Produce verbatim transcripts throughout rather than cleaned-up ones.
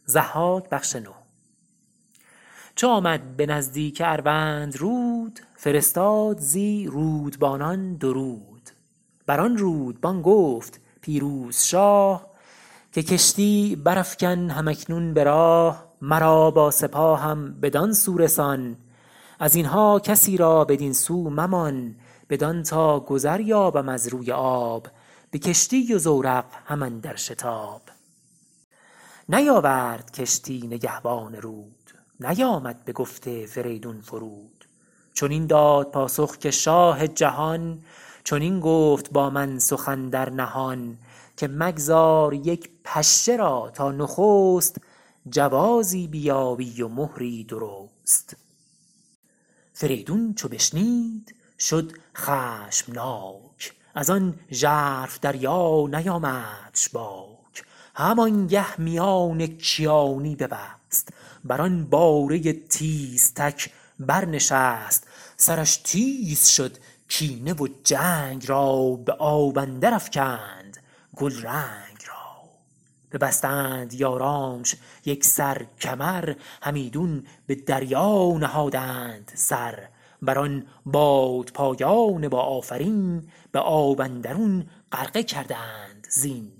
ضحاک بخش نو. چو آمد به نزدیک اروند رود، فرستاد زی رودبانان درود. بر آن رودبان گفت پیروز شاه، که کشتی برافکن هم اکنون به راه. مرا با سپاهم بدان سو رسان، از اینها کسی را بدین سو ممان. بدان تا گذر یابم از روی آب، به کشتی و زورق هم اندر شتاب. نیاورد کشتی نگهبان رود، نیامد به گفت فریدون فرود. چنین داد پاسخ که شاه جهان، چنین گفت با من سخن در نهان. که مگذار یک پشه را تا نخست، جوازی بیابی و مهری درست. فریدون چو بشنید شد خشمناک، از آن ژرف دریا نیامدش باک. همانگه میان کیانی ببست، بر آن باره تیزتک برنشست. سرش تیز شد کینه و جنگ را، به آب اندر افکند گلرنگ را. ببستند یارانش یکسر کمر، همیدون به دریا نهادند سر. بر آن بادپایان با آفرین، به آب اندرون غرقه کردند زین.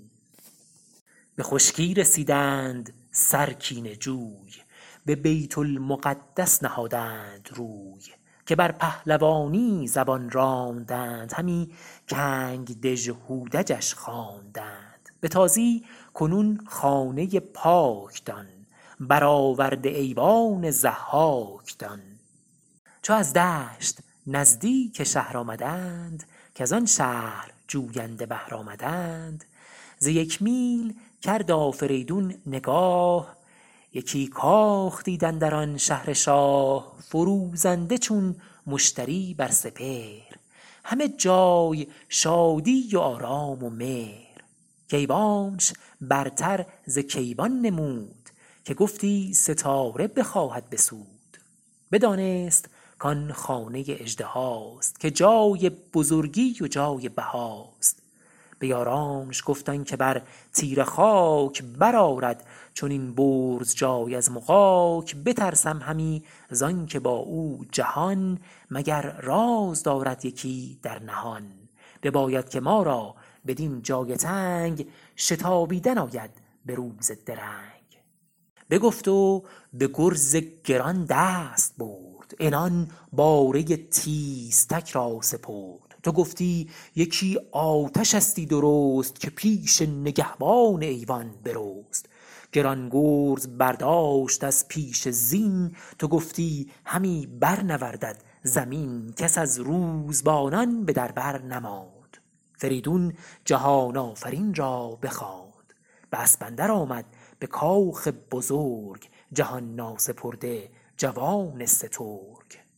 به خشکی رسیدند سر کینه جوی، به بیت المقدس نهادند روی. که بر پهلوانی زبان راندند، همی کنگ دژ هودجش خواندند. به تازی کنون خانه پاک دان، برآورده ایوان ضحاک دان. چو از دشت نزدیک شهر آمدند، کز آن شهر جوینده بهر آمدند. ز یک میل کرد آفریدون نگاه، یکی کاخ دید اندر آن شهر شاه. فروزنده چون مشتری بر سپهر، همه جای شادی و آرام و مهر. کیوانش برتر ز کیوان نمود، که گفتی ستاره بخواهد بسود. بدانست کآن خانه اژدهاست، که جای بزرگی و جای بهاست. به یارانش گفت آن که بر تیره خاک برآرد چنین برز جای از مغاک. بترسم همی زآن که با او جهان، مگر راز دارد یکی در نهان. بباید که ما را بدین جای تنگ، شتابیدن آید به روز درنگ. بگفت و به گرز گران دست برد، عنان باره تیزتک را سپرد. تو گفتی یکی آتشستی درست، که پیش نگهبان ایوان برست. گران گرز برداشت از پیش زین، تو گفتی همی برنوردد زمین. کس از روزبانان به در بر نماند، فریدون جهان آفرین را بخواند. به اسپ اندر آمد به کاخ بزرگ، جهان ناسپرده جوان سترگ.